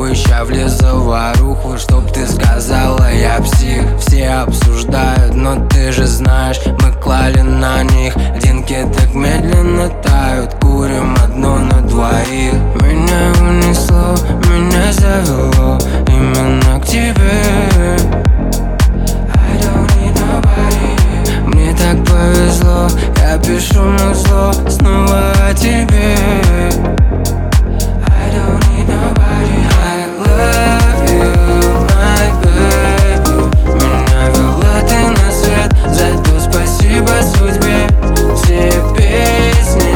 бы ща влез в заваруху, чтоб ты сказала, я псих. Все обсуждают, но ты же знаешь, мы клали на них. Деньги так медленно тают, курим одну на двоих. Меня унесло, меня завело именно к тебе. I don't need nobody. Мне так повезло, я пишу музло снова о тебе. I don't need nobody. I love you, my baby. Меня вела ты на свет, за то спасибо судьбе. Все песни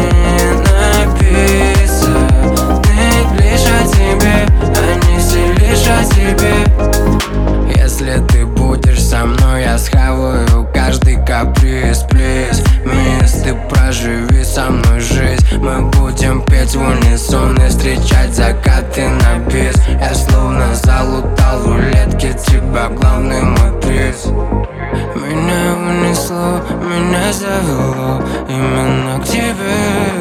написаны лишь о тебе, они все лишь о тебе. Если ты будешь со мной, я схаваю каждый каприз, плиз. Мисс, ты проживи со мной жизнь. Мы будем петь в унисон и встречать закаты на бис. Я словно залутал в рулетке, тебя главный мой приз. Меня унесло, меня завело именно к тебе.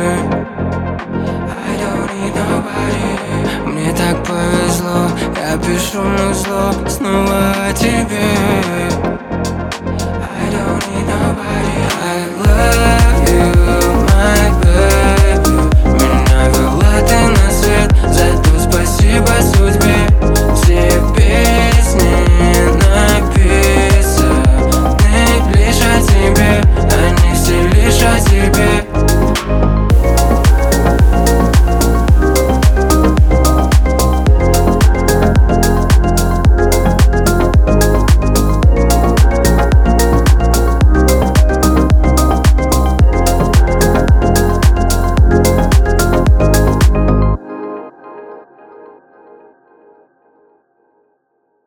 I don't need nobody. Мне так повезло, я пишу музло снова о тебе.